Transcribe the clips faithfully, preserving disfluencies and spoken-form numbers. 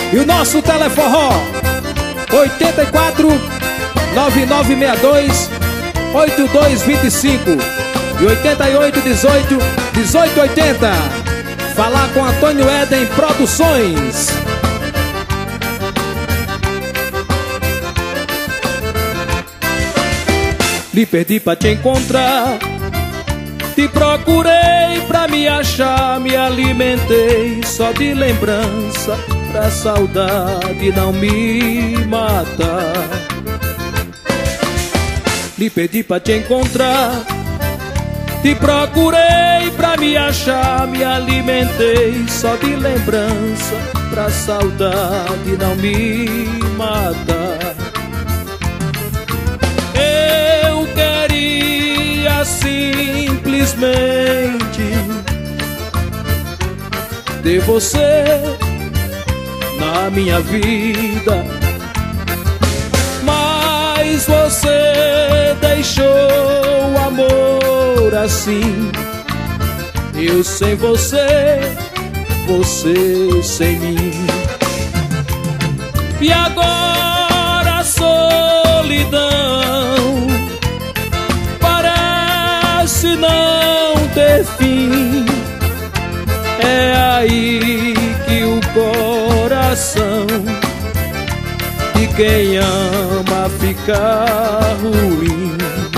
E o nosso teleforró oito quatro nove nove seis dois oito dois dois cinco e oito oito um oito dezoito oitenta. Falar com Antônio Éden Produções. Me perdi pra te encontrar, te procurei pra me achar, me alimentei só de lembrança, pra saudade não me matar. Me perdi pra te encontrar, te procurei pra me achar, me alimentei só de lembrança, pra saudade não me matar. Eu queria simplesmente ter você na minha vida, mas você deixou o amor assim. Eu sem você, você sem mim. E agora a solidão parece não ter fim. É aí que o coração de quem ama fica ruim.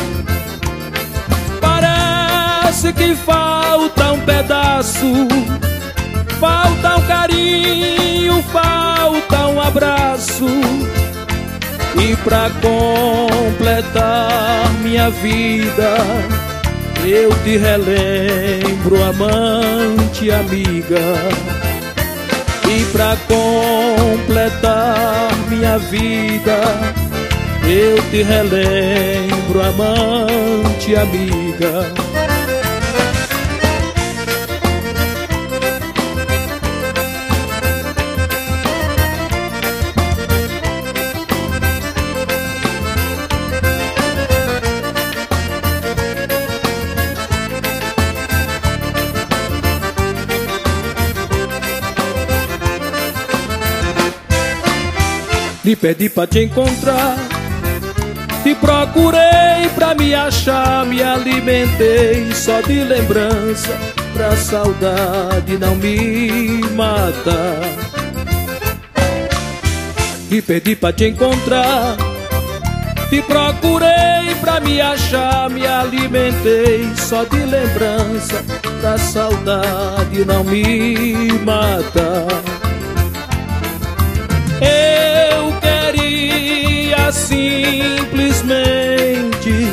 Parece que falta um pedaço, falta um carinho, falta um abraço. E pra completar minha vida, eu te relembro, amante, amiga. E pra completar minha vida, eu te relembro, amante, amiga. Me perdi pra te encontrar, te procurei pra me achar, me alimentei só de lembrança, pra saudade não me matar. Me perdi pra te encontrar, te procurei pra me achar, me alimentei só de lembrança, pra saudade não me matar. Eu queria simplesmente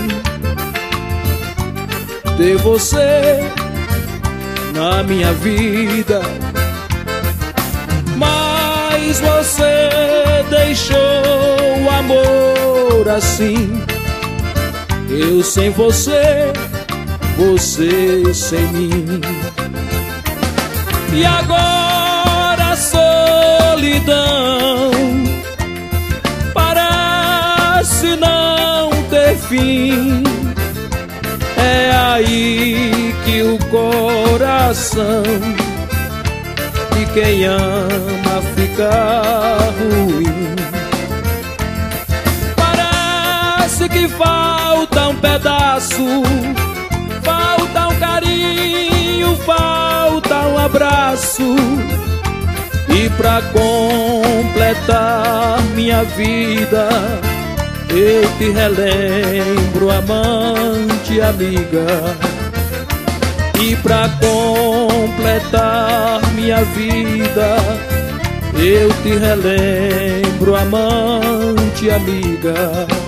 ter você na minha vida, mas você deixou o amor assim. Eu sem você, você sem mim. E agora a solidão parece não ter fim. É aí que o coração de quem ama fica ruim. Parece que falta um pedaço, falta um carinho, falta um abraço. E pra completar minha vida, eu te relembro, amante, amiga. E pra completar minha vida, eu te relembro, amante, amiga.